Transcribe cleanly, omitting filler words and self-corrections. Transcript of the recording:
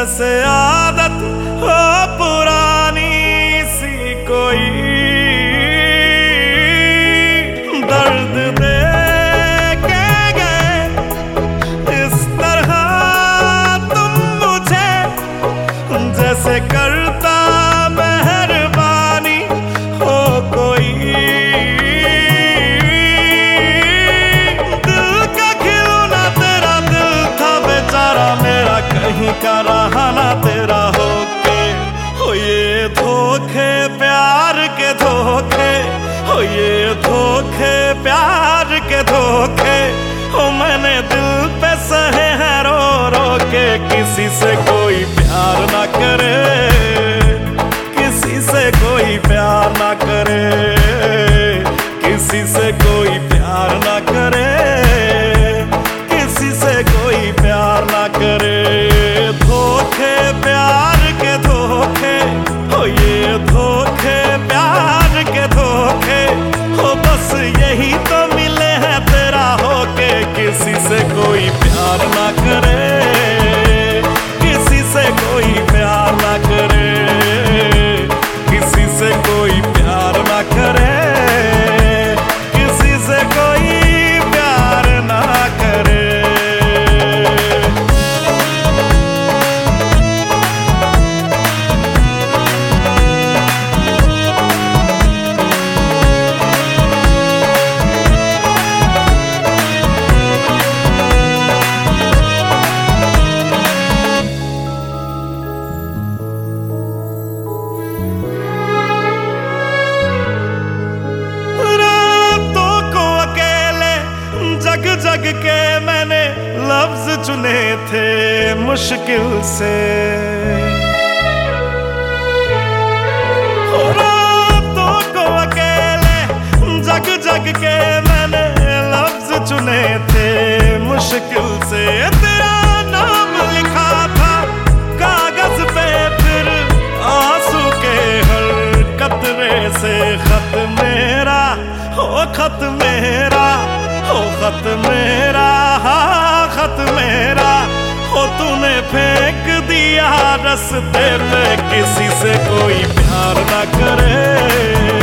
जैसे आदत हो पुरानी सी कोई, दर्द दे के गए इस तरह तुम मुझे, जैसे करता मेहरबानी हो कोई। दिल का खिलौना तेरा दिल था बेचारा मेरा, कहीं का रहा ना तेरा होके। हो ये धोखे प्यार के धोखे, हो ये धोखे प्यार के धोखे, हो मैंने दिल पे सहे हैं रो रो के। किसी से कोई प्यार ना करे, किसी से कोई प्यार ना करे, किसी से कोई प्यार ना करे, किसी से कोई प्यार ना करे। धोखे प्यार के धोखे, हो ये धोखे प्यार के धोखे, हो बस यही तो मिले हैं तेरा होके। किसी से कोई प्यार ना करे, किसी से कोई प्यार ना करे, किसी से कोई प्यार ना करे, किसी से कोई प्यार ना करे। जग के मैंने लफ्ज चुने थे मुश्किल से, रातों को अकेले जग जग के मैंने लफ्ज चुने थे मुश्किल से। तेरा नाम लिखा था कागज पे, फिर आंसू के हर कतरे से खत मेरा हो, खत मेरा हो, खत मेरा, हाँ खत मेरा हो, तूने फेंक दिया रास्ते पे। किसी से कोई प्यार ना करे,